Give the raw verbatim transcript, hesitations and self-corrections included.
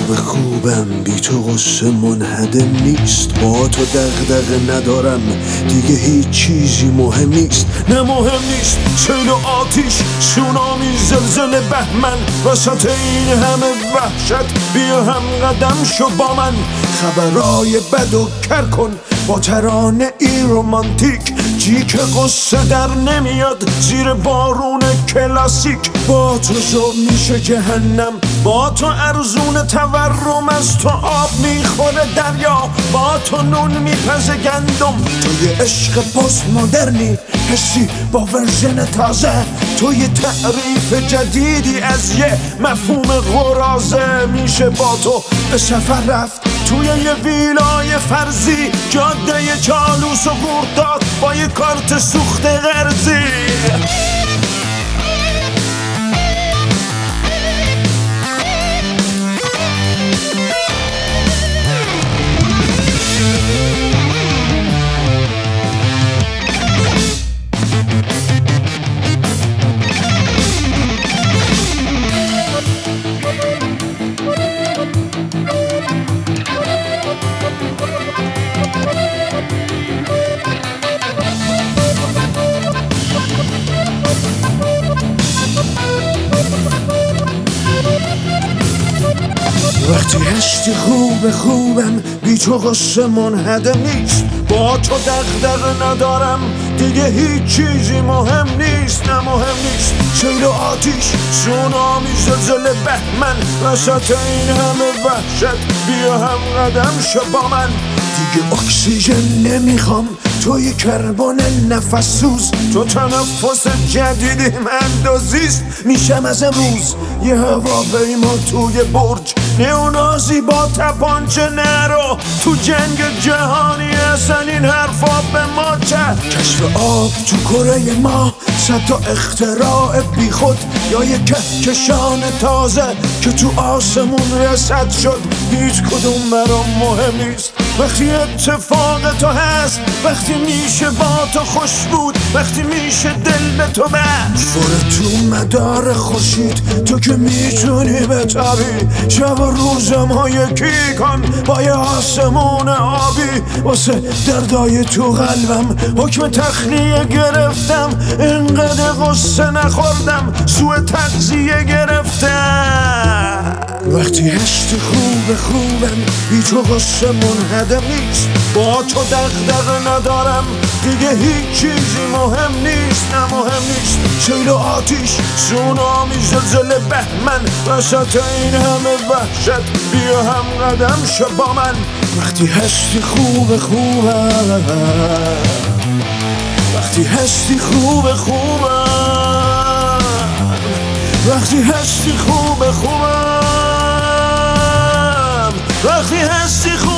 خوب خوبم بی تو غصه منهدم نیست، با تو دغدغه ندارم دیگه هیچ چیزی مهم نیست. نه مهم نیست سیل و آتیش، سونامی، زلزله، بهمن، وسط این همه وحشت بیا هم قدم شو با من. خبرای بد و کر کن با ترانه ای رومانتیک، جی که قصه در نمیاد زیر بارون کلاسیک. با تو شو میشه جهنم، با تو ارزون تورم، از تو آب میخوره دریا، با تو نون میپزه گندم. تو یه عشق پست مدرنی حسی با ورژن تازه، تو یه تعریف جدیدی از یه مفهوم غرازه. میشه با تو به سفر رفت توی یه ویلای فرضی، جاده چالوس و گرداد با یه کارت سوخت قرضی. وقتی هستی خوب خوبم بی تو غصه منهدم نیست، با تو دغدغه ندارم دیگه هیچ چیزی مهم نیست. نه مهم نیست سیل و آتیش، سونامی، زلزله، بهمن، وسط این همه وحشت بیا هم قدم شو با من. دیگه اکسیژن نمیخوام، تو یه کربن نفس سوز، تو تنفس جدیدی اندازیست. میشم از امروز یه هواپیما توی برج، نئونازی با تپانچه نرو تو جنگ جهانی. اصلا این حرفا به ما چه؟ کشف آب تو کره ما، صد تا اختراع بی خود، یا یه کهکشان تازه که تو آسمون رسد شد. هیچ کدوم برام مهم نیست وقتی اتفاق تو هست، وقتی میشه با تو خوش بود، وقتی میشه دل به تو بست. فره تو مدار خورشید تو که میتونی بتابی، شب و روزم ها یکی کن با یه آسمون آبی. واسه دردای تو قلبم حکم تخلیه گرفتم، اینقدر غصه نخوردم سوء تغذیه گرفتم. وقتی هستی خوب خوبم بی تو غصه منهدم نیست، با تو دغدغه ندارم دیگه هیچ چیزی مهم نیست. نه مهم نیست سیل و آتیش، سونامی، زلزله، بهمن، وسط این همه وحشت بیا هم قدم شو با من. وقتی هستی خوب خوبم، وقتی هستی خوب خوبم، وقتی هستی خوب خوبم، وقتی هستی خوب